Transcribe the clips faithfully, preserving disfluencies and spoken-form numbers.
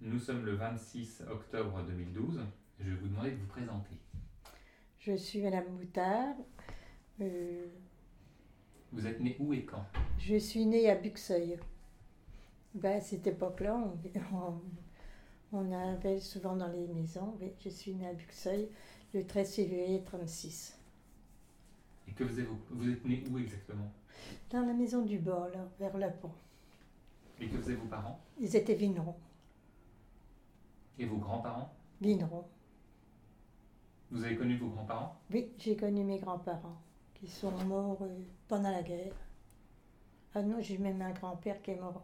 Nous sommes le vingt-six octobre deux mille douze. Je vais vous demander de vous présenter. Je suis Madame Moutard. Euh, Vous êtes né où et quand? je suis née à Buxeuil. Ben, à cette époque-là, on, on, on avait souvent dans les maisons. Oui, je suis née à Buxeuil le treize février trente-six. Et que faisiez-vous? Vous êtes né où exactement? Dans la maison du bord, là, vers le pont. Et que faisaient vos parents? Ils étaient vignerons. Et vos grands-parents? Vignerons. Vous avez connu vos grands-parents? Oui, j'ai connu mes grands-parents qui sont morts euh, pendant la guerre. Ah non, j'ai même un grand-père qui est mort.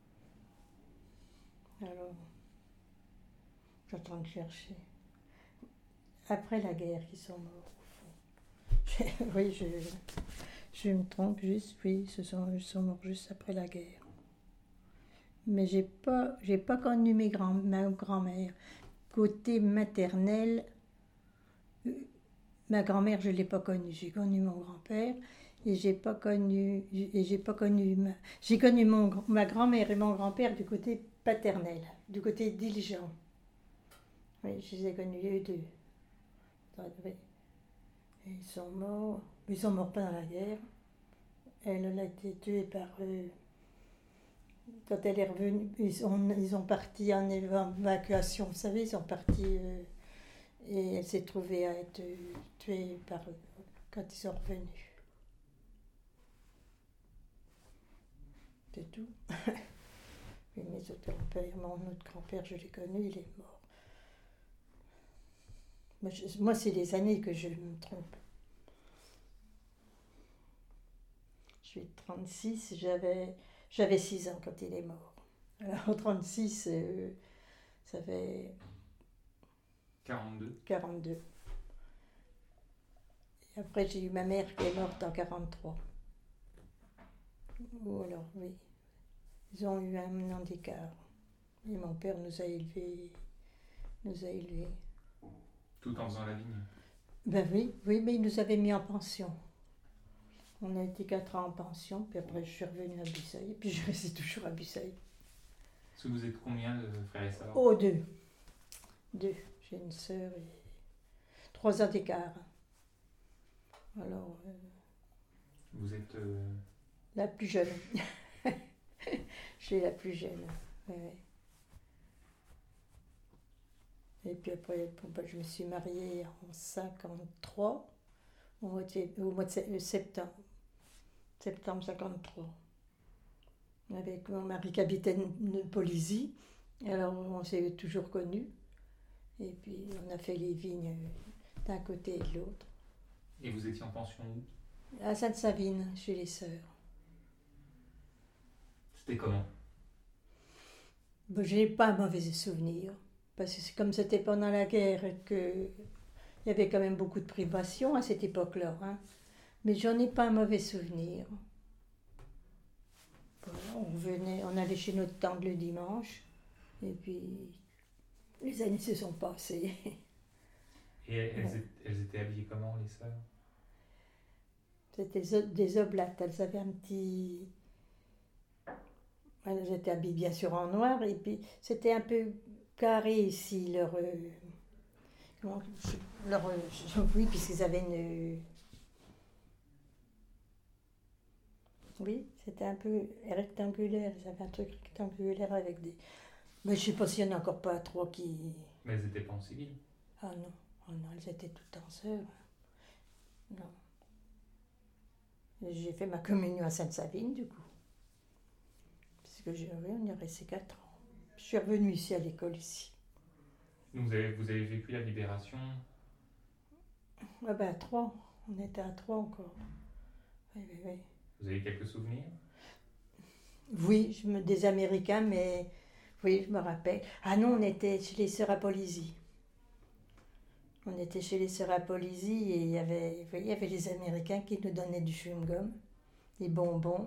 Alors, j'attends de chercher. Après la guerre, ils sont morts, au fond. Oui, je, je me trompe juste, oui, ils sont, ils sont morts juste après la guerre. Mais j'ai pas, j'ai pas connu mes grands, ma grand-mère. Côté maternel, euh, ma grand-mère, je l'ai pas connue. J'ai connu mon grand-père et j'ai pas connu, et j'ai pas connu, ma, j'ai connu mon, ma grand-mère et mon grand-père du côté paternel, du côté diligent. Oui, je les ai connus eux deux. Oui. Et ils sont morts, ils sont morts pendant la guerre. Elle, elle a été tuée par eux. Quand elle est revenue, ils ont, ils ont parti en évacuation, vous savez, ils sont partis euh, et elle s'est trouvée à être tuée par eux quand ils sont revenus. C'est tout. Oui, mes autres grands-pères, mon autre grand-père, je l'ai connu, il est mort. Moi, je, moi, c'est les années que je me trompe. Je suis trente-six, j'avais, j'avais six ans quand il est mort. Alors, en trente-six, euh, ça fait quarante-deux. quarante-deux. Et après, j'ai eu ma mère qui est morte en quarante-trois. Ou alors, oui. Ils ont eu un an d'écart. Et mon père nous a élevés. Nous a élevés. Tout en faisant la vigne? Ben oui, oui, mais ils nous avaient mis en pension. On a été quatre ans en pension, puis après je suis revenue à Buxeuil, et puis je restais toujours à Buxeuil. Est-ce que vous êtes combien de frères et sœurs? Oh, deux. Deux. J'ai une sœur et trois ans d'écart. Alors, euh, vous êtes euh... la plus jeune. Je suis la plus jeune. Ouais, ouais. Et puis après, bon, ben, je me suis mariée en cinquante-trois, au mois de, au mois de septembre. Septembre cinquante-trois. Avec mon mari qui habitait de Polizy. Alors on s'est toujours connus. Et puis on a fait les vignes d'un côté et de l'autre. Et vous étiez en pension où? À Sainte-Savine, chez les sœurs. C'était comment? Bon, je n'ai pas un mauvais souvenir. Parce que c'est comme c'était pendant la guerre qu'il y avait quand même beaucoup de privations à cette époque-là. Hein. Mais j'en ai pas un mauvais souvenir. Voilà, on venait, on allait chez notre tante le dimanche. Et puis les années se sont passées. Et elles, ouais. elles étaient habillées comment, les sœurs? C'était des oblates. Elles avaient un petit... Elles étaient habillées bien sûr en noir. Et puis c'était un peu carré ici, leur... Euh... Comment... leur euh... oui, puisqu'ils avaient une... Oui, c'était un peu rectangulaire. Ils avaient un truc rectangulaire avec des... Mais je ne sais pas s'il n'y en a encore pas trois qui... Mais elles n'étaient pas en civil? Ah non, oh non, elles étaient toutes en sœurs. Non. Et j'ai fait ma communion à Sainte-Savine, du coup. Parce que j'ai, oui, on y est resté quatre ans. Je suis revenue ici à l'école, ici. Donc vous avez, vous avez vécu la libération? Ah ben à trois, on était à trois encore. Oui, oui, oui. Vous avez quelques souvenirs? Oui, je me, des Américains, mais oui, je me rappelle. Ah non, on était chez les sœurs à Polizy. On était chez les sœurs à Polizy et il y avait, il y avait les Américains qui nous donnaient du chewing-gum, des bonbons.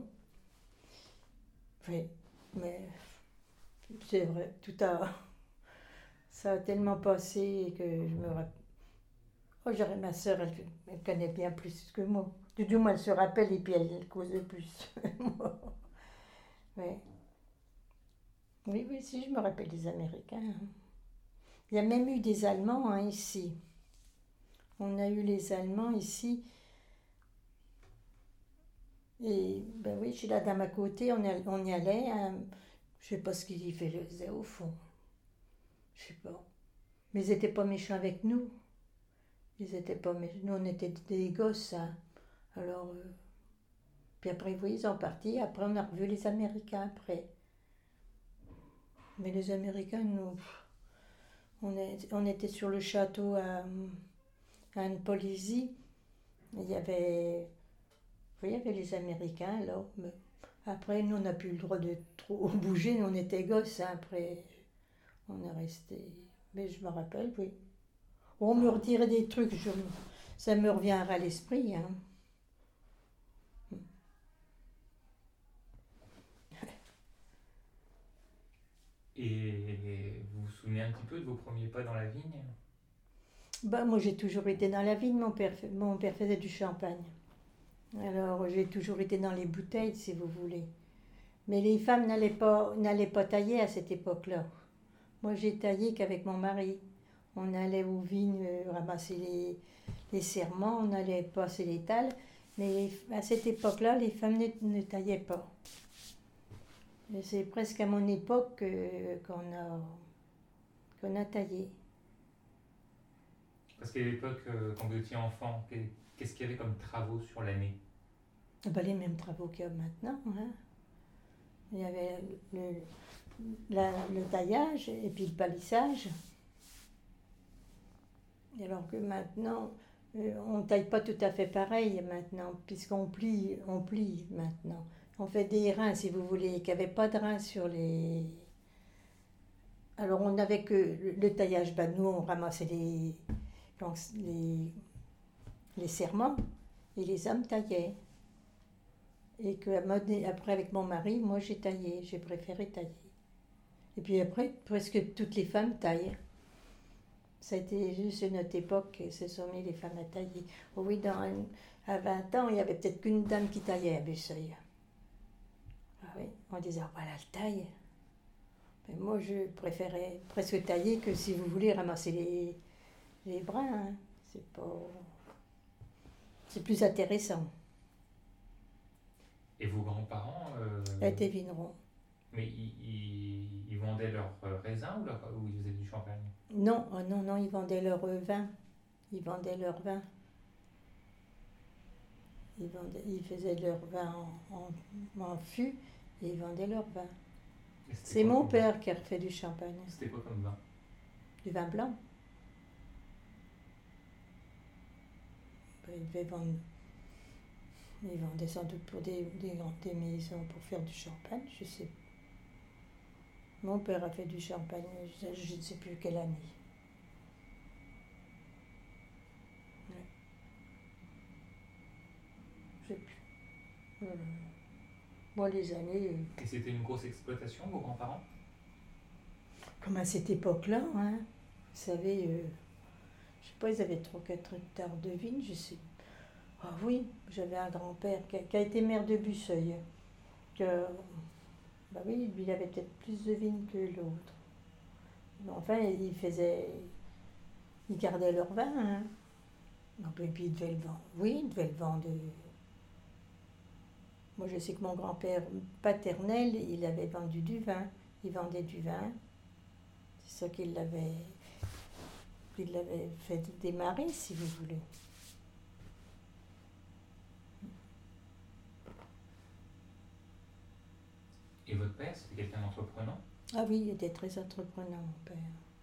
Oui, mais c'est vrai, tout a... Ça a tellement passé que je me rappelle. Oh, j'aurais ma sœur, elle, elle connaît bien plus que moi. Du moins, elle se rappelle et puis elle cause plus. Oui. Oui, oui, si, je me rappelle des Américains. Hein. Il y a même eu des Allemands hein, ici. On a eu les Allemands ici. Et ben oui, chez la dame à côté, on, y- on y allait. Hein. Je sais pas ce qu'ils y faisaient au fond. Je sais pas. Mais ils étaient pas méchants avec nous. Ils étaient pas méchants. Nous, on était des gosses. Hein. Alors, euh, puis après, oui, ils sont partis. Après, on a revu les Américains après. Mais les Américains, nous, on, est, on était sur le château à, à Anne-Polisy. Il y avait, oui, il y avait les Américains alors. Mais après, nous, on n'a plus le droit de trop bouger. Nous, on était gosses. Hein, après, on est resté. Mais je me rappelle, oui. On me redirait des trucs. Je, ça me reviendra à l'esprit. Hein. Et vous vous souvenez un petit peu de vos premiers pas dans la vigne? Bah, moi, j'ai toujours été dans la vigne. Mon père, mon père faisait du champagne. Alors, j'ai toujours été dans les bouteilles, si vous voulez. Mais les femmes n'allaient pas, n'allaient pas tailler à cette époque-là. Moi, j'ai taillé qu'avec mon mari. On allait aux vignes euh, ramasser les, les serments, on allait passer les talles. Mais à cette époque-là, les femmes ne, ne taillaient pas. Et c'est presque à mon époque euh, qu'on a, qu'on a taillé. Parce qu'à l'époque, euh, quand vous étiez enfant, qu'est- qu'est-ce qu'il y avait comme travaux sur l'année? Ah bah, les mêmes travaux qu'il y a maintenant. Hein. Il y avait le, la- le taillage et puis le palissage. Alors que maintenant, euh, on ne taille pas tout à fait pareil maintenant, puisqu'on plie, on plie maintenant. On fait des reins, si vous voulez, qu'il n'y avait pas de reins sur les... Alors on n'avait que le, le taillage, bah, nous on ramassait les, les, les serments et les hommes taillaient. Et que après avec mon mari, moi j'ai taillé, j'ai préféré tailler. Et puis après, presque toutes les femmes taillent. Ça a été juste une autre époque que se sont mis les femmes à tailler. Oh oui, dans un- à vingt ans, il n'y avait peut-être qu'une dame qui taillait à Besseuil. Ah oui, on disait, ah, voilà le taille. Mais moi, je préférais presque tailler que si vous voulez ramasser les, les brins. Hein. C'est pas... C'est plus intéressant. Et vos grands-parents, euh, Elle était vigneron. mais ils, ils- ils vendaient leurs euh, raisins ou, leur- ou ils faisaient du champagne? Non, oh non, non, ils vendaient leur euh, vin. Ils vendaient leur vin. Ils, vendaient, ils faisaient leur vin en, en, en fût et ils vendaient leur vin. Et c'était C'est quoi mon comme- père qui a fait du champagne, C'était quoi comme vin? du vin blanc. Ben, il devait vendre, il vendait sans doute pour des, des, des maisons pour faire du champagne, je sais. Mon père a fait du champagne, je, je ne sais plus quelle année. Ouais. Je sais plus. Voilà. Moi, les années, euh, Et c'était une grosse exploitation, vos grands-parents? comme à cette époque-là, hein, vous savez, euh, je sais pas, ils avaient trois quatre hectares de vignes, je sais. Ah oui, j'avais un grand-père qui a, qui a été maire de Busseuil. Que, bah oui, lui, il avait peut-être plus de vignes que l'autre. Mais enfin, il faisait, ils gardaient leur vin. Hein. Donc, et puis, ils devaient le vendre. Oui, ils devaient le vendre. Moi, je sais que mon grand-père paternel, il avait vendu du vin. Il vendait du vin. C'est ça qu'il l'avait, qu'il l'avait fait démarrer, si vous voulez. Et votre père, c'était quelqu'un d'entreprenant? Ah oui, il était très entreprenant, mon père.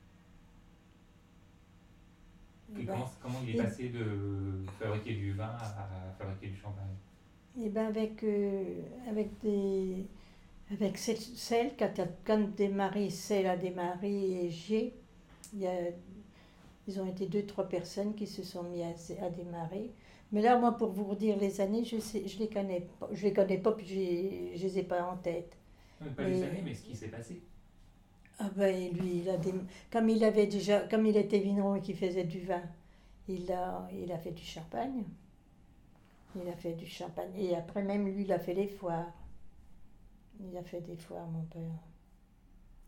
Et Ben, comment, comment il est et- passé de fabriquer du vin à, à fabriquer du champagne? Et ben avec, euh, avec des. Avec celle, celle quand, quand démarré, celle a démarré et j'ai, il y a, ils ont été deux, trois personnes qui se sont mis à, à démarrer. Mais là, moi, pour vous dire les années, je sais, je les connais pas. Je les connais pas, puis j'ai- je les ai pas en tête. Non, mais pas Mais- les années, mais ce qui s'est passé. Ah ben lui, il a des, comme il avait déjà, comme il était vigneron et qu'il faisait du vin, il a, il a fait du champagne. Il a fait du champagne. Et après même lui, il a fait les foires. Il a fait des foires, mon père.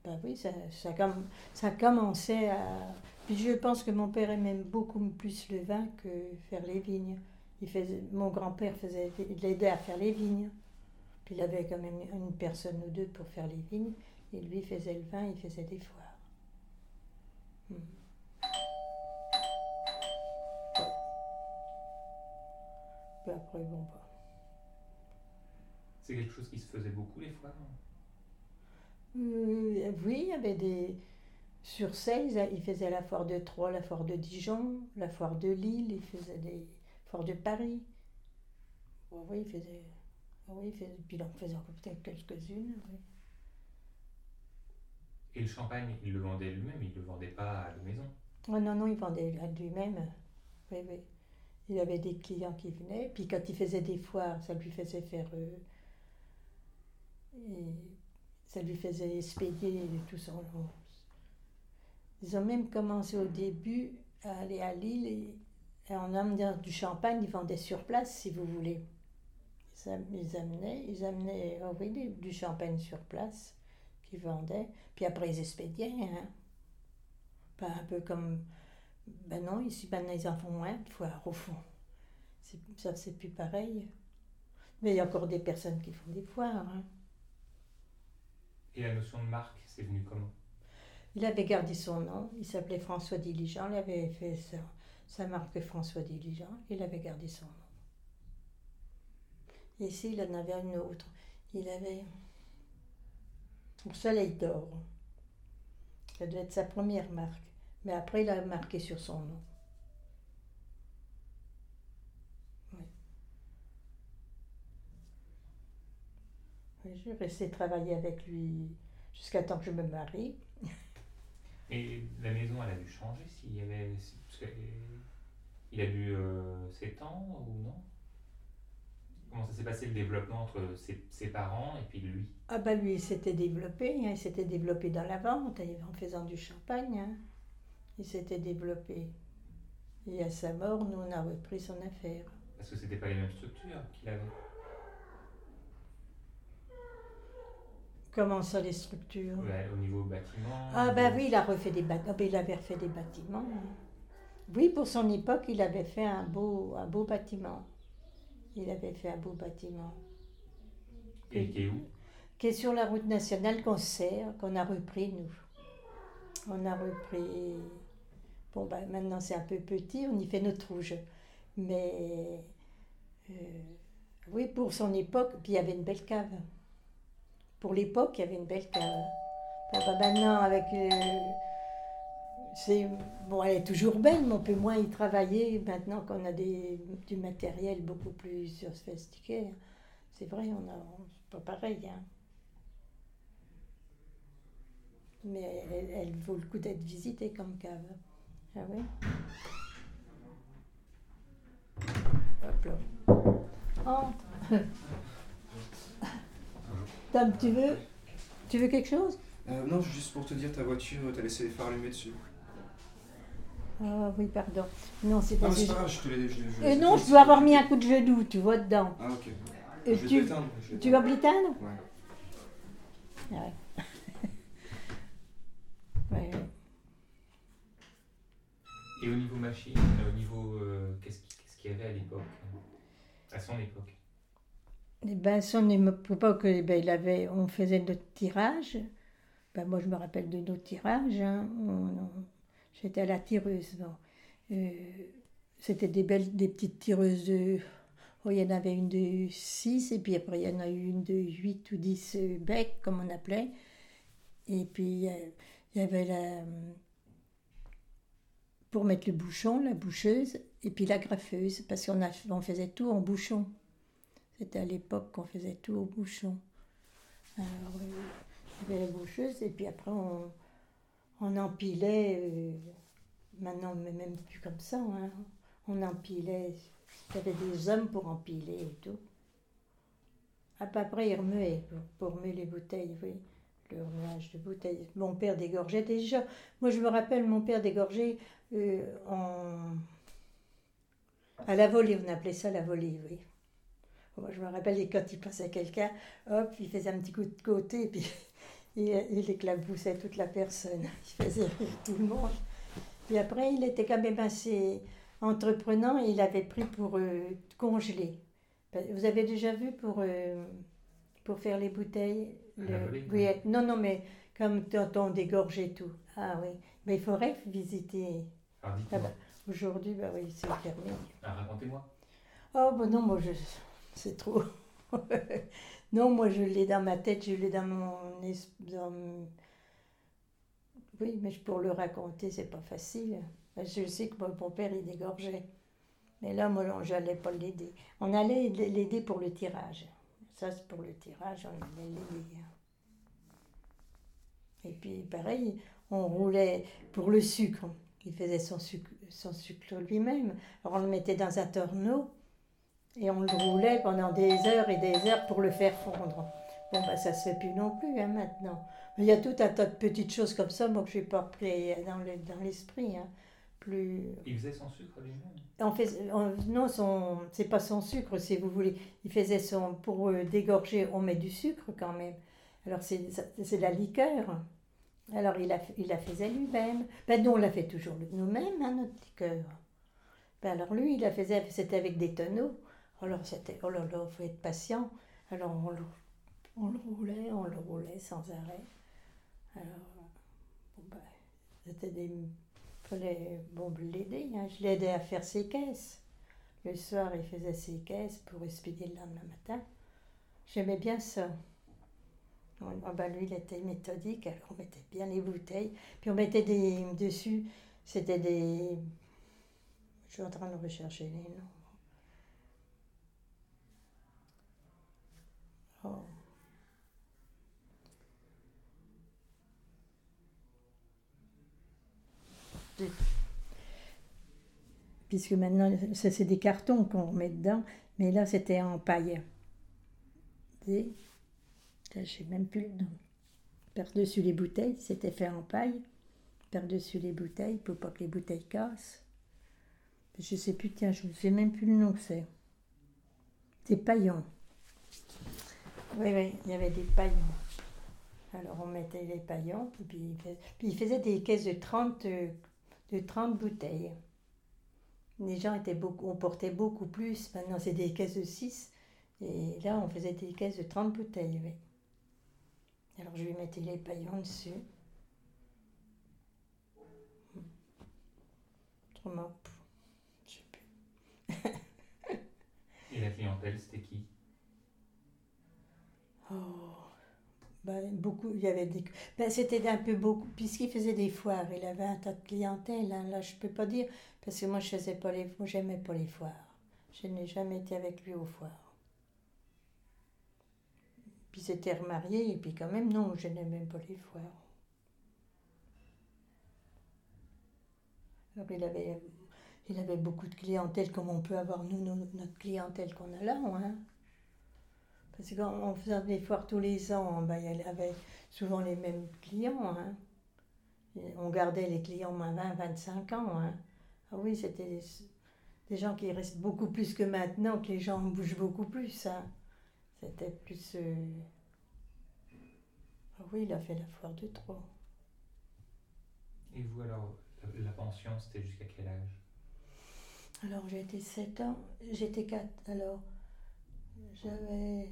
Ben oui, ça, ça, comm- ça commençait à... Puis je pense que mon père aimait beaucoup plus le vin que faire les vignes. Il faisait, mon grand-père faisait, il l'aidait à faire les vignes. Puis il avait quand même une personne ou deux pour faire les vignes. Et lui faisait le vin, il faisait des foires. Hmm. Puis après, bon, bah. C'est quelque chose qui se faisait beaucoup, les foires? Euh, oui, il y avait des... Sur Seille, il faisait la foire de Troyes, la foire de Dijon, la foire de Lille, il faisait des foires de Paris. Bon, oui, il faisait... Oui, il faisait... Puis il en faisait peut-être quelques-unes. Oui. Et le champagne, il le vendait lui-même, il ne le vendait pas à la maison? Oh non, non, il vendait à lui-même. Oui, oui. Il avait des clients qui venaient. Puis quand il faisait des foires, ça lui faisait faire... Euh, et ça lui faisait expédier tout ça. Ils ont même commencé au début à aller à Lille et, et en amenant du champagne, ils vendaient sur place, si vous voulez. Ils, am- ils amenaient, ils amenaient oh oui, des- du champagne sur place qu'ils vendaient. Puis après, ils expédiaient. Hein. Pas un peu comme... Ben non, ici, maintenant, ils en font moins de foires, au fond. C'est, ça, c'est plus pareil. Mais il y a encore des personnes qui font des foires. Hein. Et la notion de marque, c'est venu comment? Il avait gardé son nom, il s'appelait François Diligent, il avait fait sa, sa marque François Diligent, il avait gardé son nom. Et ici, il en avait une autre. Il avait au Soleil d'Or. Ça doit être sa première marque. Mais après, il a marqué sur son nom. Oui. Oui, je restais travailler avec lui jusqu'à temps que je me marie. Et la maison, elle a dû changer s'il y avait... Parce que, euh, il a dû euh, s'étendre ou non? Comment ça s'est passé le développement entre ses, ses parents et puis lui? Ah bah lui, il s'était développé, hein, il s'était développé dans la vente, en faisant du champagne. Hein. Il s'était développé. Et à sa mort, nous, on a repris son affaire. Parce que c'était pas les mêmes structures qu'il avait. Comment ça, les structures? Ouais, au niveau bâtiment. Ah bah oui, il a refait des bâtiments. Il avait refait des bâtiments. Hein. Oui, pour son époque, il avait fait un beau, un beau bâtiment. Il avait fait un beau bâtiment. Et qui est où? Qui est sur la route nationale qu'on sert, qu'on a repris, nous. On a repris... Bon, ben maintenant, c'est un peu petit, on y fait notre rouge. Mais... Euh, oui, pour son époque, puis il y avait une belle cave. Pour l'époque, il y avait une belle cave. Bon, ben maintenant, avec... Euh, c'est, bon, elle est toujours belle, mais on peut moins y travailler maintenant qu'on a des, du matériel beaucoup plus sophistiqué. C'est vrai, on a, c'est pas pareil. Hein. Mais elle, elle vaut le coup d'être visitée comme cave. Ah oui? Hop là. Entre. Tom, tu veux, tu veux quelque chose? Euh, non, juste pour te dire, ta voiture, t'as laissé les phares allumés dessus. Ah oui, pardon. Non, c'est Ah, pas mais c'est que pas grave, je te l'ai... Je, je, Euh, non, je dois avoir mis un coup de genou, tu vois, dedans. Ah, ok. Euh, je vais tu, l'éteindre. je vais tu vas l'éteindre. l'éteindre? Ouais. Ah ouais. Ouais, ouais. Et au niveau machine, euh, au niveau... euh, qu'est-ce qui- qu'est-ce qu'il y avait à l'époque? À son époque? Eh ben, son époque, eh ben, il avait, on faisait notre tirage. Ben, moi, je me rappelle de nos tirages. Hein. On- on- j'étais à la tireuse. Bon. Euh, c'était des belles, des petites tireuses de... Oh, il y en avait une de six, et puis après, il y en a eu une de huit ou dix euh, becs, comme on appelait. Et puis, euh, il y avait la... Pour mettre le bouchon, la boucheuse, et puis la graffeuse, parce qu'on a, on faisait tout en bouchon. C'était à l'époque qu'on faisait tout au bouchon. Alors, euh, il y avait la boucheuse, et puis après, on, on empilait, euh, maintenant, mais même plus comme ça, hein. On empilait, il y avait des hommes pour empiler et tout. Ah, puis après, ils remuaient, pour, pour remuer les bouteilles, oui, le remuage de bouteilles. Mon père dégorgeait déjà. Moi, je me rappelle, mon père dégorgeait euh, en... à la volée, on appelait ça la volée, oui. Moi, je me rappelle, et quand il passait quelqu'un, hop, il faisait un petit coup de côté, et puis il, il éclaboussait toute la personne. Il faisait rire tout le monde. Puis après, il était quand même assez entreprenant et il avait pris pour euh, congeler. Vous avez déjà vu pour, euh, pour faire les bouteilles À la volée, oui, oui. non, non, mais comme quand on dégorgeait tout. Ah oui, mais il faudrait visiter. Alors Ah dites-moi, bah, aujourd'hui, bah oui, c'est fermé. Ah, racontez-moi. Oh, bah non, moi, je... c'est trop. Non, moi, je l'ai dans ma tête, je l'ai dans mon... es- dans mon- Oui, mais pour le raconter, c'est pas facile. Parce que je sais que mon mon père, il dégorgeait. Mais là, moi, on- j'allais pas l'aider. On allait l'aider pour le tirage. Ça, c'est pour le tirage, on allait l'aider. Et puis, pareil, on roulait pour le sucre. Il faisait son sucre, son sucre lui-même. Alors, on le mettait dans un torneau et on le roulait pendant des heures et des heures pour le faire fondre. Bon, ben, ça se fait plus non plus, hein, maintenant. Mais il y a tout un tas de petites choses comme ça, moi, que je n'ai pas pris dans le- dans l'esprit. Hein. Plus... Il faisait son sucre lui-même. On fait, on- non, son, c'est pas son sucre, si vous voulez. Il faisait son, pour euh, dégorger, on met du sucre quand même. Alors c'est, ça- c'est de la liqueur. Alors il, a, il la faisait lui-même. Ben nous on la fait toujours nous-mêmes, hein, notre liqueur. Ben alors lui il la faisait, c'était avec des tonneaux. Alors c'était, oh là là, faut être patient. Alors on le, on le roulait, on le roulait sans arrêt. Alors bon, ben, c'était des, fallait bon l'aider. Hein. Je l'aidais à faire ses caisses. Le soir, il faisait ses caisses pour expédier le lendemain matin. J'aimais bien ça. On- ah ben lui, il était méthodique, alors on mettait bien les bouteilles. Puis on mettait des dessus, c'était des... Je suis en train de rechercher les noms. Oh. Des- Puisque maintenant, ça c'est des cartons qu'on met dedans, mais là c'était en paille. Des... Là, je sais même plus le nom. Par-dessus les bouteilles, c'était fait en paille. Par-dessus les bouteilles, pour pas que les bouteilles cassent. Je sais plus, tiens, je ne sais même plus le nom que c'est. Des paillons. Oui, oui, il y avait des paillons. Alors on mettait les paillons, et puis il faisait, puis il faisait des caisses de trente, euh, de trente bouteilles. Les gens étaient beaucoup, on portait beaucoup plus. Maintenant c'est des caisses de six. Et là on faisait des caisses de trente bouteilles, oui. Alors je lui mettais les paillons dessus. Autrement, pff, je sais plus. Et la clientèle, c'était qui? Oh, ben, beaucoup, il y avait des... Ben, c'était un peu beaucoup, puisqu'il faisait des foires, il avait un tas de clientèle, hein, là je peux pas dire, parce que moi je faisais pas les, moi j'aimais pas les foires. Je n'ai jamais été avec lui aux foires. Puis c'était remarié, et puis quand même, non, je n'aimais même pas les foires. Alors il avait, il avait beaucoup de clientèle, comme on peut avoir nous, nous, notre clientèle qu'on a là, hein. Parce qu'en faisant des foires tous les ans, ben, il y avait souvent les mêmes clients. Hein. Et on gardait les clients à vingt, vingt-cinq ans. Hein. Ah oui, c'était des, des gens qui restent beaucoup plus que maintenant, que les gens bougent beaucoup plus. Hein. C'était plus... euh, Ah oui, il a fait la foire de Troyes. Et vous alors, la, la pension, c'était jusqu'à quel âge? Alors j'étais sept ans, j'étais quatre. Alors j'avais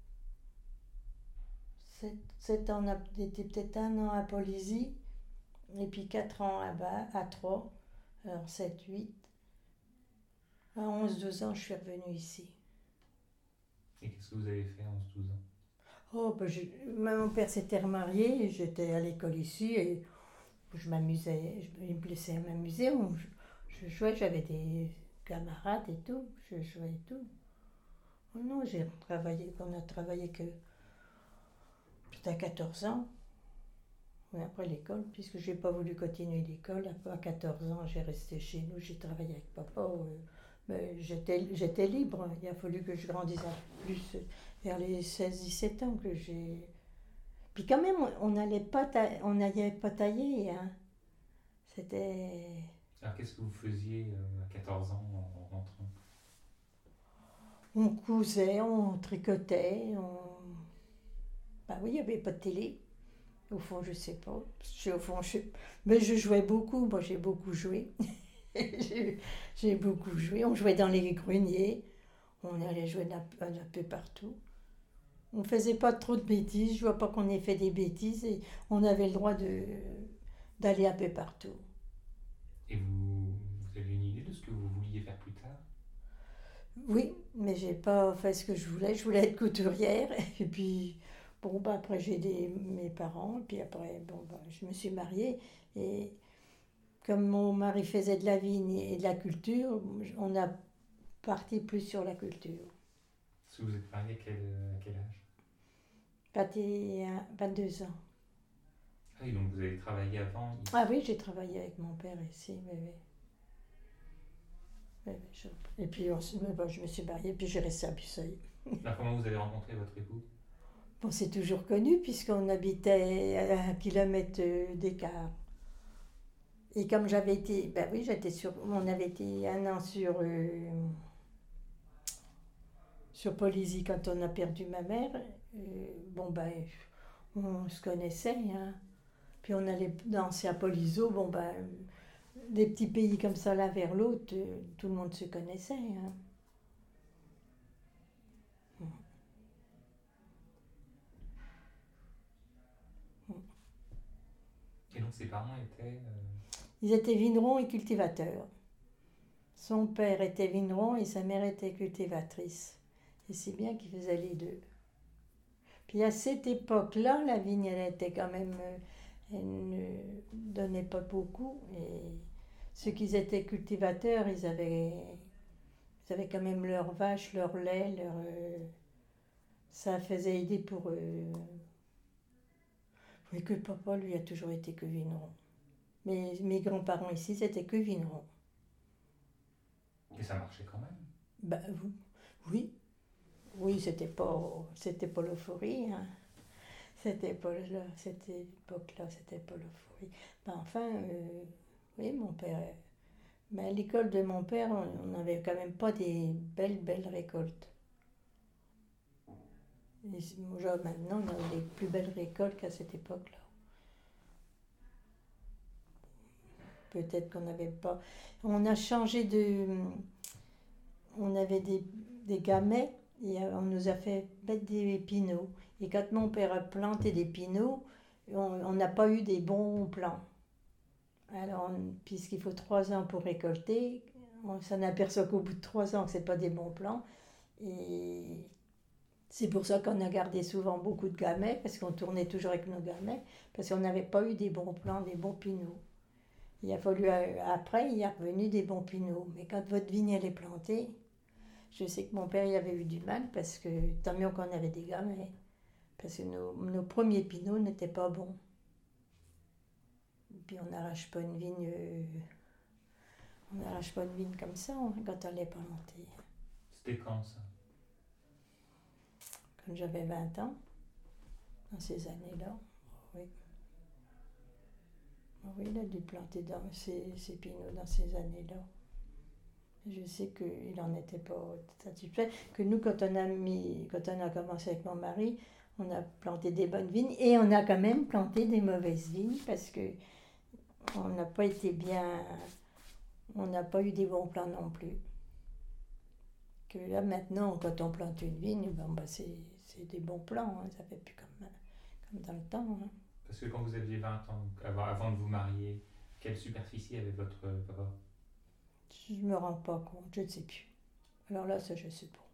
sept ans, j'étais peut-être un an à Polésie, et puis quatre ans à, bas, à Troyes, alors sept, huit. À onze, douze ans, je suis revenue ici. Et qu'est-ce que vous avez fait à onze douze ans? Oh, ben je, mon père s'était remarié, j'étais à l'école ici, et je m'amusais, je, il me laissait m'amuser, on- je, je jouais, j'avais des camarades et tout, je jouais et tout. Oh non, j'ai travaillé, on a travaillé que peut-être à quatorze ans. Oui, après l'école, puisque j'ai pas voulu continuer l'école, à quatorze ans, j'ai resté chez nous, j'ai travaillé avec papa. euh, mais j'étais, j'étais libre, il a fallu que je grandisse un peu plus vers les seize dix-sept ans que j'ai... Puis quand même, on n'allait pas, ta- on n'allait pas tailler, hein. C'était... Alors qu'est-ce que vous faisiez euh, à quatorze ans en rentrant? On cousait, on tricotait, on... Bah oui, il n'y avait pas de télé. Au fond, je sais pas. Je, au fond, je, mais je jouais beaucoup. Moi, j'ai beaucoup joué. j'ai, j'ai beaucoup joué. On jouait dans les greniers. On allait jouer un, un peu partout. On faisait pas trop de bêtises. Je vois pas qu'on ait fait des bêtises. Et on avait le droit de, d'aller un peu partout. Et vous, vous avez une idée de ce que vous vouliez faire plus tard? Oui, mais j'ai pas fait ce que je voulais. Je voulais être couturière. Et puis, bon, bah, après, j'ai aidé mes parents. Et puis après, bon, bah, je me suis mariée. Et comme mon mari faisait de la vigne et de la culture, on a parti plus sur la culture. Est-ce que vous êtes marié à quel, à quel âge? vingt et un, vingt-deux ans. Ah oui, donc vous avez travaillé avant ici. Ah oui, j'ai travaillé avec mon père ici. Oui, oui. Oui, oui, je- Et puis, on se- bon, je me suis mariée, puis j'ai resté à Busseuil. Alors, comment vous avez rencontré votre époux? Bon, c'est toujours connu, puisqu'on habitait à un kilomètre euh, d'écart. Et comme j'avais été, ben oui, j'étais sur, on avait été un an sur, euh, sur Polisy quand on a perdu ma mère. Euh, bon, ben, on se connaissait, hein. Puis on allait danser à Polizo, bon, ben, des petits pays comme ça l'un vers l'autre, euh, tout le monde se connaissait, hein. Et donc ses parents étaient... euh, Ils étaient vignerons et cultivateurs. Son père était vigneron et sa mère était cultivatrice. Et c'est bien qu'ils faisaient les deux. Puis à cette époque-là, la vigne, elle était quand même... euh, elle ne donnait pas beaucoup. Et ceux qui étaient cultivateurs, ils avaient, ils avaient quand même leurs vaches, leur lait, leur... euh, ça faisait aider pour eux. Oui, que papa, lui, a toujours été que vigneron. Mais mes grands-parents ici, c'était que vigneron. Et ça marchait quand même. Bah, oui, oui, c'était pas, c'était pas l'euphorie, hein. C'était pas là, cette époque-là, c'était pas l'euphorie. Ben, enfin, euh, oui, mon père. Mais à l'école de mon père, on n'avait quand même pas des belles, belles récoltes. Et genre, maintenant, on a des plus belles récoltes qu'à cette époque-là. Peut-être qu'on n'avait pas. On a changé de. On avait des, des gamets et on nous a fait mettre des pinots. Et quand mon père a planté des pinots, on n'a pas eu des bons plants. Alors, on- puisqu'il faut trois ans pour récolter, on s'en aperçoit qu'au bout de trois ans que ce n'est pas des bons plants. Et c'est pour ça qu'on a gardé souvent beaucoup de gamets, parce qu'on tournait toujours avec nos gamets, parce qu'on n'avait pas eu des bons plants, des bons pinots. Il a fallu, euh, après, il y a revenu des bons pinots. Mais quand votre vigne elle est plantée, je sais que mon père y avait eu du mal, parce que tant mieux qu'on avait des gamets. Parce que nos, nos premiers pinots n'étaient pas bons. Et puis on n'arrache pas une vigne, euh, on n'arrache pas une vigne comme ça, hein, quand elle est plantée. C'était quand ça? Quand j'avais vingt ans, dans ces années-là, oui. Oui, il a dû planter dans ces, ces pinots dans ces années-là. Je sais qu'il n'en était pas satisfait. Que nous, quand on a mis, quand on a commencé avec mon mari, on a planté des bonnes vignes et on a quand même planté des mauvaises vignes parce que on n'a pas été bien, on n'a pas eu des bons plants non plus. Que là maintenant, quand on plante une vigne, ben, ben c'est, c'est des bons plants, hein, ça fait plus comme, comme dans le temps, hein. Parce que quand vous aviez vingt ans, avant, avant de vous marier, quelle superficie avait votre papa? Je me rends pas compte, je ne sais plus. Alors là, ça, je sais pas.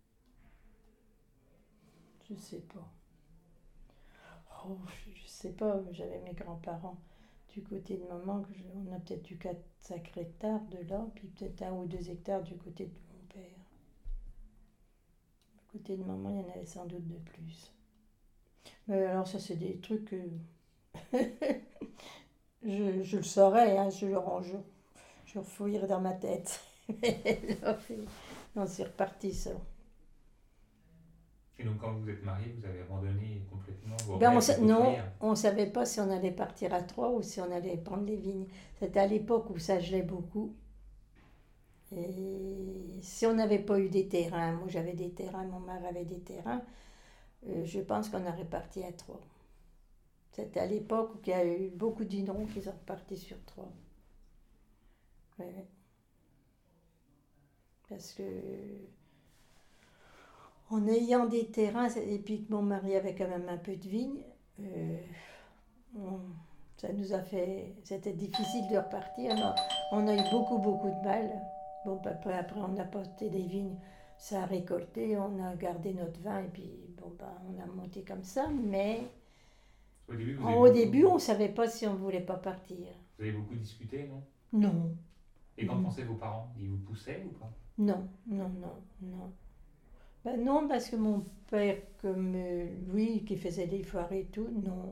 Je sais pas. Oh, je, je sais pas, j'avais mes grands-parents du côté de maman, que je- on a peut-être eu quatre cinq hectares de là, puis peut-être un ou deux hectares du côté de mon père. Du côté de maman, il y en avait sans doute de plus. Mais alors ça, c'est des trucs que je, je le saurais, hein, je le range, je refouillerai dans ma tête. Là, c'est- non, c'est reparti ça. Et donc quand vous êtes mariés, vous avez abandonné complètement vos Ben, on rêves sa- de non, couturière. on ne savait pas si on allait partir à Troyes ou si on allait prendre les vignes. C'était à l'époque où ça gelait beaucoup. Et si on n'avait pas eu des terrains, moi j'avais des terrains, mon mari avait des terrains, euh, je pense qu'on aurait parti à Troyes. C'était à l'époque où il y a eu beaucoup de vignerons qui sont repartis sur trois. Ouais, ouais. Parce que en ayant des terrains, et puis que mon mari avait quand même un peu de vigne, euh, on- ça nous a fait. C'était difficile de repartir. On a, on a eu beaucoup, beaucoup de mal. Bon, puis après, après, on a porté des vignes, ça a récolté, on a gardé notre vin, et puis bon, ben, on a monté comme ça. Mais Au début, vous en- avez au beaucoup, début, on ne savait pas si on ne voulait pas partir. vous avez beaucoup discuté, non? Non, Et qu'en Mhm. pensaient vos parents? Ils vous poussaient ou pas? non, non, non, non. Ben non, parce que mon père, comme euh, lui, qui faisait des foires et tout, non.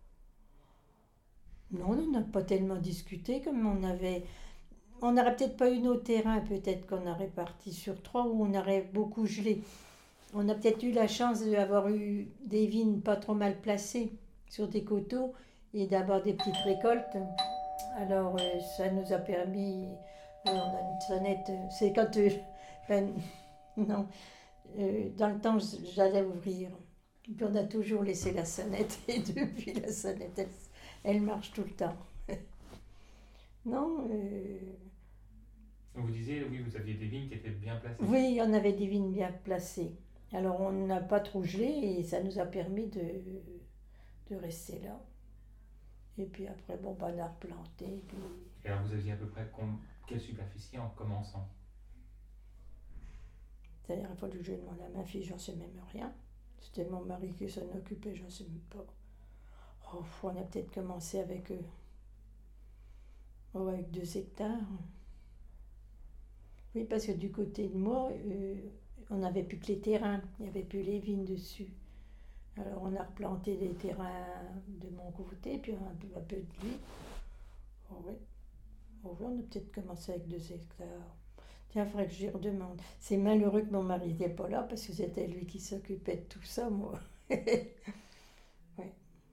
Non, on n'a pas tellement discuté comme on avait. On n'aurait peut-être pas eu nos terrains, peut-être qu'on aurait parti sur trois où on aurait beaucoup gelé. On a peut-être eu la chance d'avoir eu des vignes pas trop mal placées sur des coteaux et d'avoir des petites récoltes. Alors euh, ça nous a permis. euh, on a une sonnette. euh, C'est quand. euh, ben, non. Euh, dans le temps, j'allais ouvrir. Et puis on a toujours laissé la sonnette et depuis la sonnette, elle, elle marche tout le temps. Non, euh, Donc vous disiez, oui, vous aviez des vignes qui étaient bien placées. oui, on avait des vignes bien placées. Alors on n'a pas trop gelé et ça nous a permis de, de rester là. Et puis après, bon, ben, on a replanté. Puis... Et alors vous aviez à peu près com- quelle superficie en commençant? C'est-à-dire, il a fallu que je demande à ma fille, j'en sais même rien. C'était mon mari qui s'en occupait, j'en sais même pas. Oh, on a peut-être commencé avec, euh, oh, avec deux hectares. Oui, parce que du côté de moi, euh, on n'avait plus que les terrains, il n'y avait plus les vignes dessus. Alors on a replanté les terrains de mon côté, puis un peu, un peu de lui. Oh, oui. Oh, oui, on a peut-être commencé avec deux hectares. Tiens, il faudrait que j'y redemande. C'est malheureux que mon mari n'était pas là, parce que c'était lui qui s'occupait de tout ça, moi. Et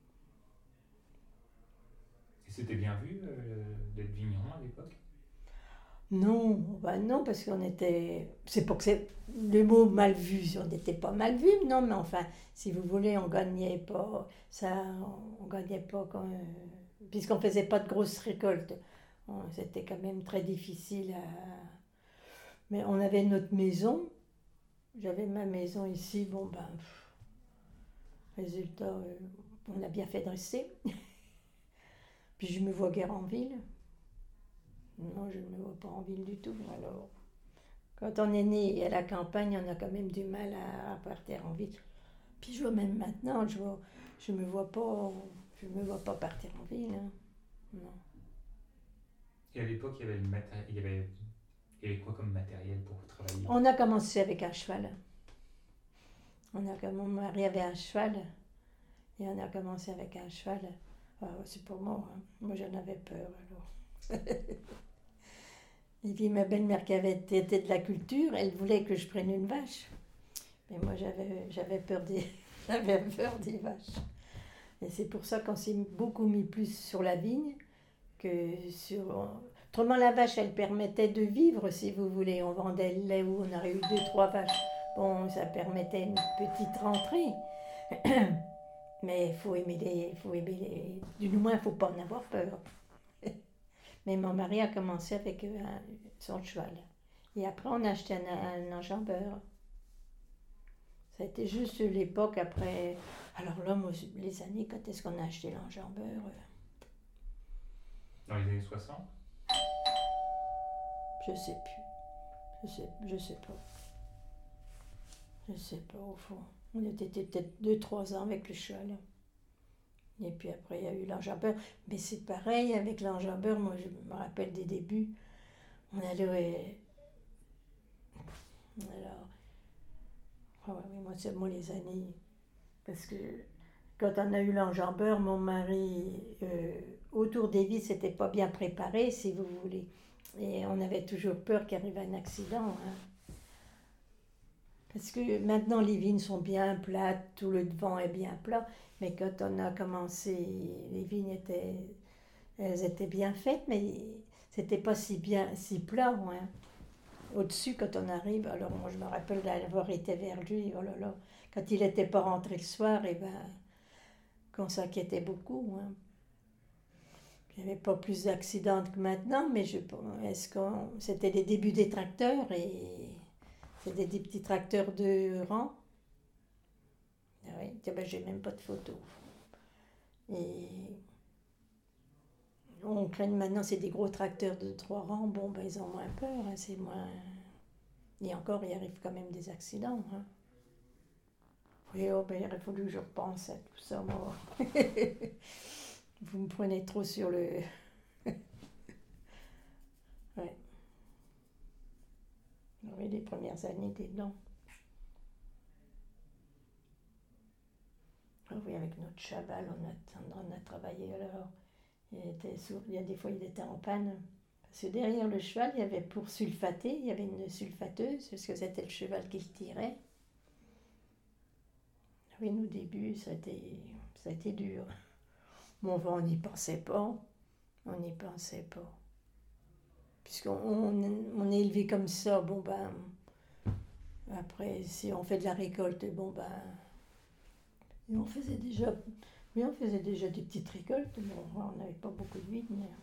c'était bien vu euh, d'être vigneron à l'époque? Non, bah non, parce qu'on était. C'est pour que c'est le mot mal vu. On n'était pas mal vu, non, mais enfin, si vous voulez, on gagnait pas. Ça, on gagnait pas quand. euh, Puisqu'on faisait pas de grosses récoltes. On- C'était quand même très difficile à. Mais on avait notre maison. J'avais ma maison ici. Bon, ben. pff, résultat, euh, on a bien fait de rester. Puis je me vois guère en ville. Non, je ne me vois pas en ville du tout. Alors. Quand on est né à la campagne, on a quand même du mal à, à partir en ville. Puis je vois même maintenant, je vois, je me vois pas, je me vois pas partir en ville. Hein. Non. Et à l'époque, il y avait le maté- il y avait, il y avait quoi comme matériel pour travailler? On a commencé avec un cheval. On a, mon mari avait un cheval et on a commencé avec un cheval. Ah, c'est pour moi. Hein. Moi, j'en avais peur alors. Et puis ma belle-mère qui avait été de la culture, elle voulait que je prenne une vache. Mais moi, j'avais, j'avais peur des, j'avais peur des vaches. Et c'est pour ça qu'on s'est beaucoup mis plus sur la vigne que sur... Autrement, la vache, elle permettait de vivre, si vous voulez. On vendait le lait où on aurait eu deux, trois vaches. Bon, ça permettait une petite rentrée. Mais il faut aimer les... Faut aimer les... Du moins, il ne faut pas en avoir peur. Mais mon mari a commencé avec un, son cheval. Et après, on a acheté un, un enjambeur. Ça a été juste l'époque après. Alors là, moi, les années, quand est-ce qu'on a acheté l'enjambeur euh, Dans les années soixante? Je sais plus. Je sais, je sais pas. Je sais pas, au fond. On était peut-être deux trois ans avec le cheval. Et puis après, il y a eu l'enjambeur. Mais c'est pareil avec l'enjambeur. Moi, je me rappelle des débuts. On allait. Alors. Ah ouais, mais moi, c'est moi les années. Parce que quand on a eu l'enjambeur, mon mari, euh, autour des vis, c'était pas bien préparé, si vous voulez. Et on avait toujours peur qu'il arrive un accident. Hein. Parce que maintenant, les vignes sont bien plates, tout le devant est bien plat. Mais quand on a commencé, les vignes étaient, elles étaient bien faites, mais c'était pas si bien, si plat. Hein. Au-dessus, quand on arrive, alors moi je me rappelle d'avoir été vers lui, oh là là, quand il n'était pas rentré le soir, et ben, qu'on s'inquiétait beaucoup. Hein. Il n'y avait pas plus d'accidents que maintenant, mais je, est-ce qu'on, c'était les débuts des tracteurs et c'était des petits tracteurs de rang. Ah oui, tiens, ben, j'ai même pas de photos. Et on craint maintenant, c'est des gros tracteurs de trois rangs. Bon, ben, ils ont moins peur, hein, c'est moins. Et encore, il arrive quand même des accidents. Hein. Oui, oh, ben, il aurait fallu que je repense à tout ça, moi. Vous me prenez trop sur le. Ouais. Oui, les premières années dedans. Ah oui, avec notre cheval, on a, on a travaillé alors. Il, était sourd, il y a des fois, il était en panne. Parce que derrière le cheval, il y avait pour sulfater, il y avait une sulfateuse, parce que c'était le cheval qui le tirait. Oui, nous, au début, ça a été, ça a été dur. Bon, on n'y pensait pas. On n'y pensait pas. Puisqu'on on, on est élevé comme ça, bon ben. Après, si on fait de la récolte, bon ben. Et on faisait déjà. Oui, on faisait déjà des petites récoltes. Bon, on n'avait pas beaucoup de vide, mais.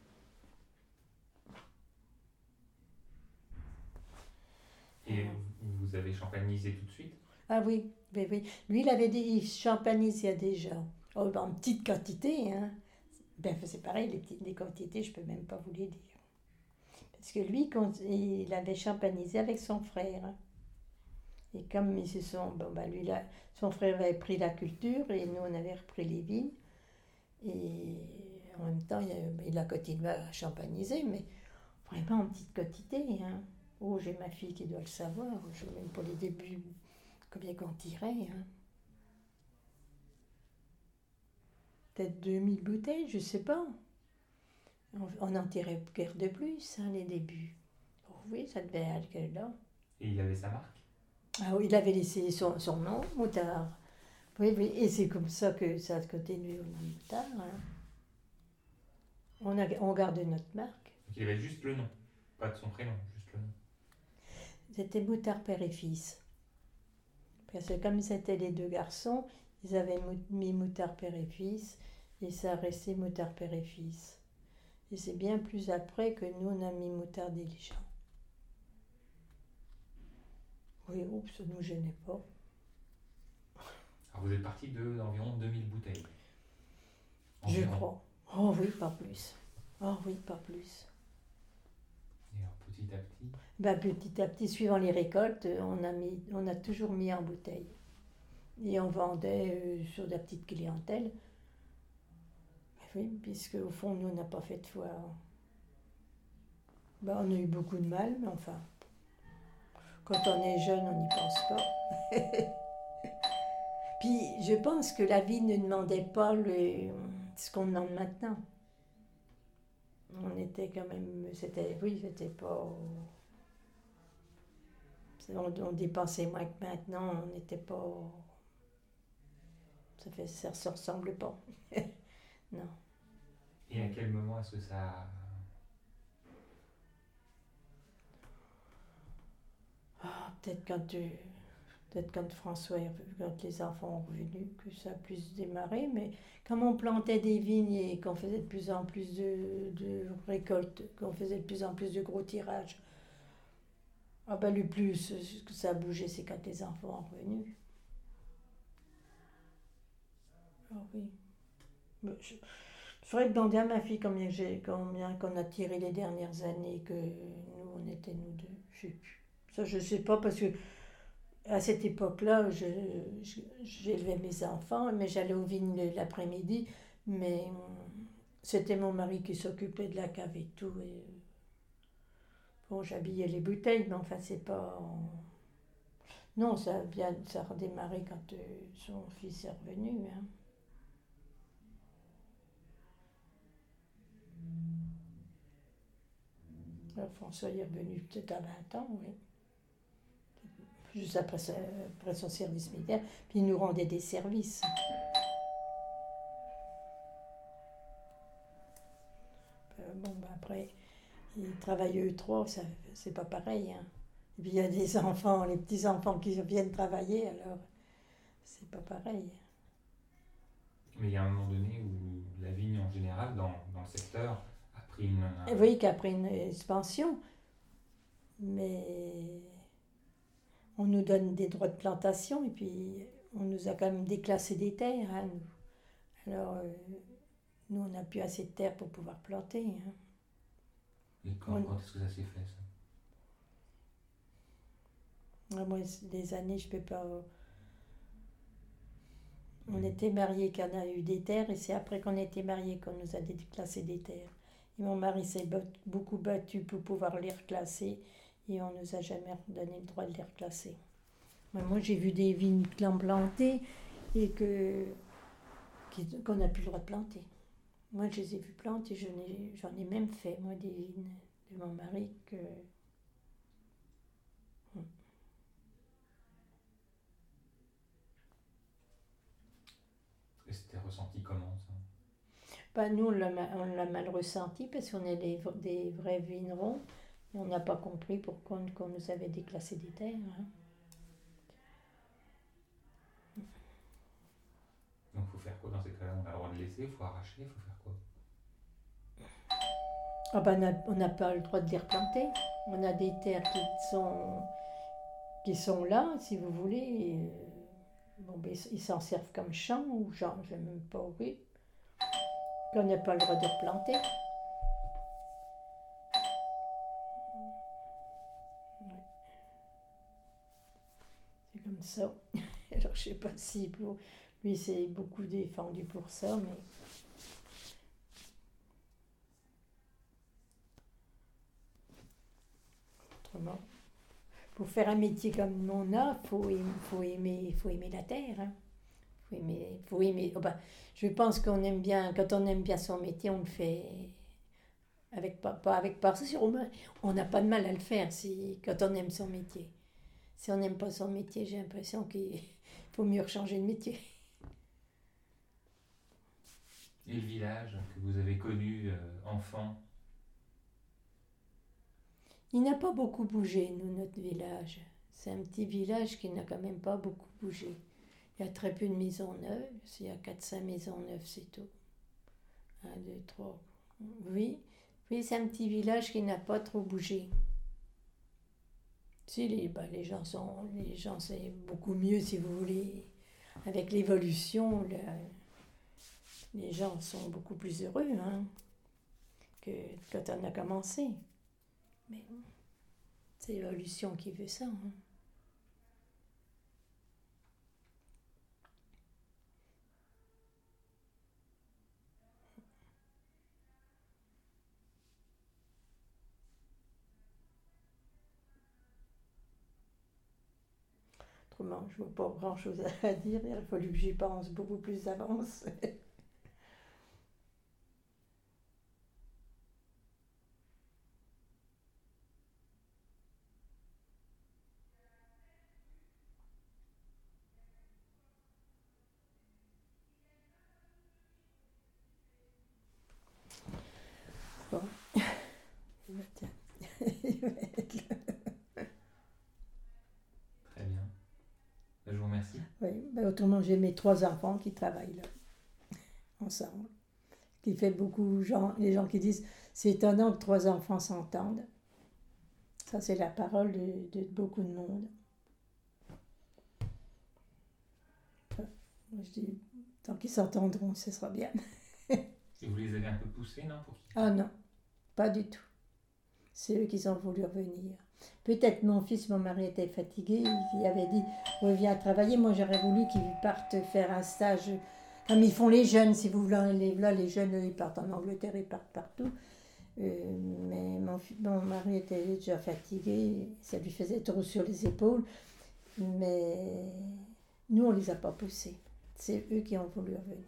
Et vous avez champanisé tout de suite? Ah oui, oui, oui. Lui, il avait des champanisait déjà. Oh, en petite quantité, hein. Ben, c'est pareil, les petites les quantités, je peux même pas vous les dire. Parce que lui, quand il avait champanisé avec son frère. Et comme ils se sont. Bon, ben, lui, là, son frère avait pris la culture et nous, on avait repris les vignes. Et en même temps, il a, il a continué à champaniser, mais vraiment en petite quantité. Hein. Oh, j'ai ma fille qui doit le savoir. Je ne sais même pas les débuts, combien qu'on tirait. Hein. Peut-être deux mille bouteilles, je ne sais pas. On n'en tirait guère de plus, hein, les débuts. Oh, oui, ça devait aller là. Et il avait sa marque? Ah oui, il avait laissé son, son nom, Moutard. Oui, oui, et c'est comme ça que ça a continué au nom Moutard. Hein. On, a, on garde notre marque. Donc il avait juste le nom, pas de son prénom, juste le nom. C'était Moutard père et fils. Parce que comme c'était les deux garçons, ils avaient mis Moutard père et fils, et ça a resté Moutard père et fils. Et c'est bien plus après que nous, on a mis Moutard diligent. Oui, oups, ça ne nous gênait pas. Alors vous êtes parti de, d'environ deux mille bouteilles? Je Environ. crois. Oh oui, pas plus. Oh oui, pas plus. Et alors petit à petit? Ben, petit à petit, suivant les récoltes, on a, mis, on a toujours mis en bouteille. Et on vendait euh, sur de la petite clientèle. Oui, puisque au fond, nous, on n'a pas fait de foire. Ben, on a eu beaucoup de mal, mais enfin, quand on est jeune, on n'y pense pas. Puis, je pense que la vie ne demandait pas le, ce qu'on demande maintenant. On était quand même, c'était, oui, c'était pas... On, on dépensait moins que maintenant, on n'était pas... Ça fait, ça ne se ressemble pas. Non. Et à quel moment est-ce que ça... Ah, peut-être quand, tu, peut-être quand François est revenu, quand les enfants sont revenus, que ça a plus démarré. Mais comme on plantait des vignes et qu'on faisait de plus en plus de, de récoltes, qu'on faisait de plus en plus de gros tirages, ah ben le plus que ça a bougé, c'est quand les enfants sont revenus. Ah oui. Mais je, je ferais demander à ma fille combien, j'ai, combien qu'on a tiré les dernières années, que nous, on était nous deux. Je sais plus. Ça, je ne sais pas, parce que à cette époque-là, je, je, j'élevais mes enfants, mais j'allais aux vignes l'après-midi, mais c'était mon mari qui s'occupait de la cave et tout. Et, bon, j'habillais les bouteilles, mais enfin, c'est pas... Non, ça a bien ça a redémarré quand euh, son fils est revenu. Hein. Alors, François est revenu peut-être à vingt ans, oui. Juste après, sa, après son service militaire, puis il nous rendait des services. Euh, bon, ben après, ils travaillent eux trois, ça, c'est pas pareil. Hein. Et puis il y a des enfants, les petits-enfants qui viennent travailler, alors c'est pas pareil. Mais il y a un moment donné où la vigne en général, dans, dans le secteur, a pris une... un- Vous voyez qu'après une expansion, mais on nous donne des droits de plantation et puis on nous a quand même déclassé des terres. Hein, nous. Alors, euh, nous, on n'a plus assez de terre pour pouvoir planter. Hein. Et quand, on- quand est-ce que ça s'est fait, ça? Ah, moi, c'est des années, je peux pas. On était mariés qu'on a eu des terres et c'est après qu'on était mariés qu'on nous a déclassé des terres. Et mon mari s'est bat- beaucoup battu pour pouvoir les reclasser et on nous a jamais donné le droit de les reclasser. Mais moi, j'ai vu des vignes plan- plantées et que, qui- qu'on n'a plus le droit de planter. Moi, je les ai vues planter, je n'ai- j'en ai même fait, moi, des vignes de mon mari que. Et c'était ressenti comment, ça? Bah, nous, on l'a, ma- on l'a mal ressenti parce qu'on est des, v- des vrais vignerons. Et on n'a pas compris pourquoi on, qu'on nous avait déclassé des terres. Hein. Donc, il faut faire quoi dans ces cas-là? On a le droit de laisser, il faut arracher, il faut faire quoi? Ah bah, on n'a on n'a pas le droit de les replanter. On a des terres qui sont, qui sont là, si vous voulez. Et, euh, bon, ben, ils s'en servent comme champ ou genre, je ne sais même pas où. Oui. Puis on n'a pas le droit de replanter. Ouais. C'est comme ça. Alors, je sais pas si pour lui, c'est beaucoup défendu pour ça, mais. Autrement, pour faire un métier comme on a, il faut, aim- faut, aimer, faut aimer la terre. Hein. Faut aimer, faut aimer. Oh ben, je pense qu'on aime bien, quand on aime bien son métier, on le fait avec pas, pas avec passion. mais On n'a pas de mal à le faire si, quand on aime son métier. Si on n'aime pas son métier, j'ai l'impression qu'il faut mieux changer de métier. Et le village que vous avez connu euh, enfant? Il n'a pas beaucoup bougé, nous, notre village. C'est un petit village qui n'a quand même pas beaucoup bougé. Il y a très peu de maisons neuves. Il y a quatre cinq maisons neuves, c'est tout. Un, deux, trois. Oui, oui, c'est un petit village qui n'a pas trop bougé. Si, les, bah, les gens sont, les gens, c'est beaucoup mieux, si vous voulez. Avec l'évolution, le- les gens sont beaucoup plus heureux hein, que quand on a commencé. Mais c'est l'évolution qui veut ça. Hein. Autrement, je vois pas grand-chose à dire. Il a fallu que j'y pense beaucoup plus d'avance. Bon. Tiens. Très bien. Ben, je vous remercie. Oui, ben autrement, j'ai mes trois enfants qui travaillent là, ensemble. Qui fait beaucoup, gens, les gens qui disent c'est étonnant que trois enfants s'entendent. Ça, c'est la parole de, de beaucoup de monde. Moi, je dis, tant qu'ils s'entendront, ce sera bien. Et vous les avez un peu poussés, non, pour qu'ils- Ah non, pas du tout. C'est eux qui ont voulu revenir. Peut-être mon fils, mon mari était fatigué, il avait dit reviens travailler. Moi, j'aurais voulu qu'ils partent faire un stage comme ils font les jeunes, si vous voulez. Les, là, les jeunes, eux, ils partent en Angleterre, ils partent partout. Euh, mais mon, fi- mon mari était déjà fatigué, ça lui faisait trop sur les épaules. Mais nous, on ne les a pas poussés. C'est eux qui ont voulu revenir.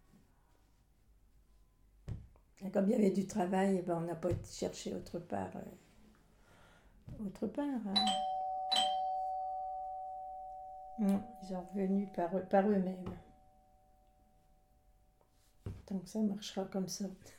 Et comme il y avait du travail, eh ben, on n'a pas été chercher autre part. euh, autre part. Hein. Non, ils sont revenus par, eux- par eux-mêmes. Donc ça marchera comme ça.